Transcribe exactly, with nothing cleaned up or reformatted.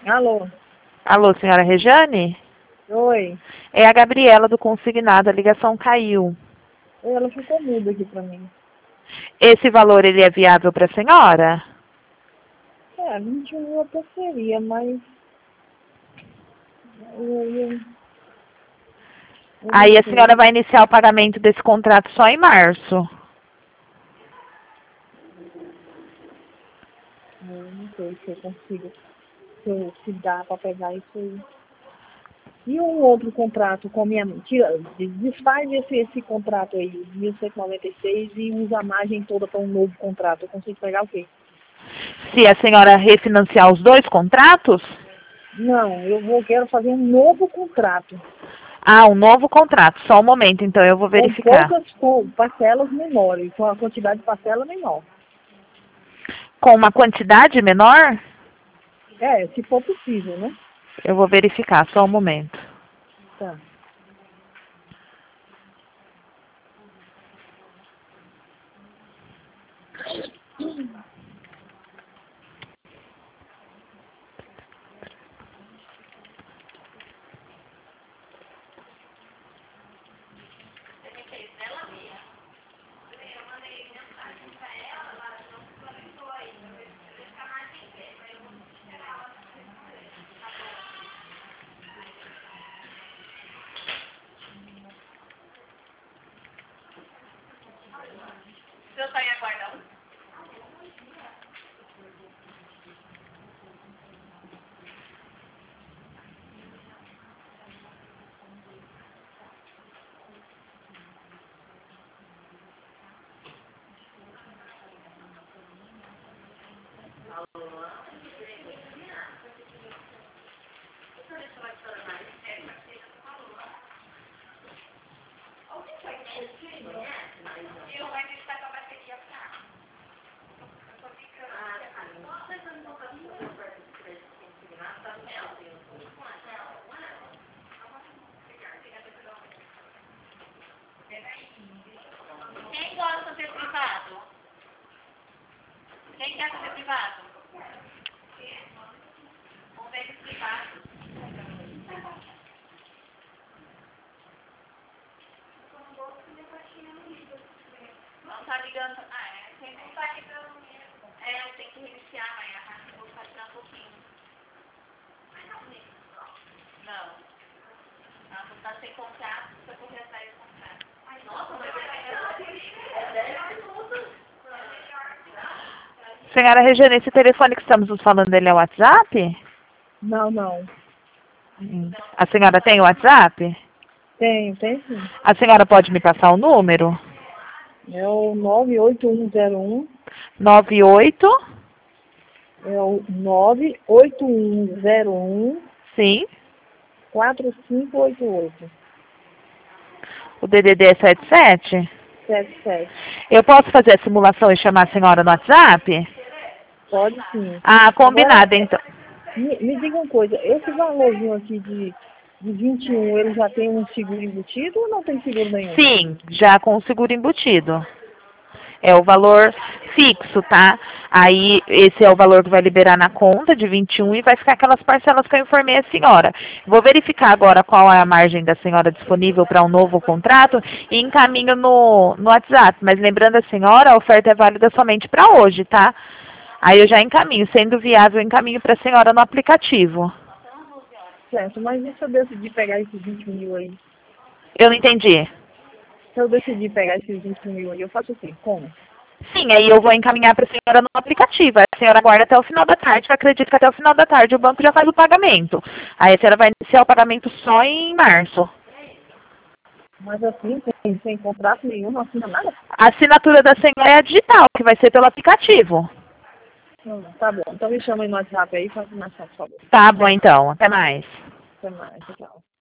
Alô? Alô, senhora Rejane? Oi. É a Gabriela do Consignado, a ligação caiu. Ela ficou muda aqui pra mim. Esse valor, ele é viável para a senhora? É, vinte e um mil até seria, mas... Eu, eu, eu não Aí a senhora sei. vai iniciar o pagamento desse contrato só em março. Eu não sei se eu consigo, se, eu, se dá pra pegar isso aí. E um outro contrato com a minha... Tira, desfaz esse, esse contrato aí, de mil cento e noventa e seis, e usa a margem toda para um novo contrato. Eu consigo pegar o quê? Se a senhora refinanciar os dois contratos? Não, eu vou, quero fazer um novo contrato. Ah, um novo contrato. Só um momento, então eu vou Com verificar. poucas com parcelas menores, com a quantidade de parcela menor. Com uma quantidade menor? É, se for possível, né? Eu vou verificar, só um momento. Tá. Quem gosta de ser privado? Quem quer ser privado? Vamos ver esse privado. Não tá ligando. Ah, é. Quem não tá ligando mesmo. É, eu tenho que reiniciar amanhã. Eu vou patinar um pouquinho. Não. Ah, você tá sem contrato, você correr atrás do contrato. Ai, nossa, mas é dez minutos. Senhora Regiane, esse telefone que estamos nos falando, ele é o WhatsApp? Não, não. Hum. A senhora tem o WhatsApp? Tem, tem sim. A senhora pode me passar o número? É o nove oito um zero um. nove oito. É o nove oito um zero um Sim. quatro cinco oito oito. O D D D é setenta e sete? sete sete. Eu posso fazer a simulação e chamar a senhora no WhatsApp? Pode sim. Ah, Agora, combinado, então. me, me diga uma coisa, esse valorzinho aqui de, de vinte e um, ele já tem um seguro embutido ou não tem seguro nenhum? Sim, já com o seguro embutido. É o valor fixo, tá? Aí, esse é o valor que vai liberar na conta de vinte e um e vai ficar aquelas parcelas que eu informei a senhora. Vou verificar agora qual é a margem da senhora disponível para um novo contrato e encaminho no, no WhatsApp. Mas lembrando a senhora, a oferta é válida somente para hoje, tá? Aí eu já encaminho. Sendo viável, eu encaminho para a senhora no aplicativo. Certo, mas e se eu decidir pegar esses vinte mil aí? Eu não entendi. Se eu decidir pegar esses vinte mil aí, eu faço o quê? Como? Sim, aí eu vou encaminhar para a senhora no aplicativo. A senhora aguarda até o final da tarde, que eu acredito que até o final da tarde o banco já faz o pagamento. Aí a senhora vai iniciar o pagamento só em março. Mas assim, sem, sem contrato nenhum, não assina nada? A assinatura da senhora é a digital, que vai ser pelo aplicativo. Não, tá bom. Então me chama aí no WhatsApp aí, faça mais fácil, por favor. Tá bom, então. Até mais. Até mais, tchau.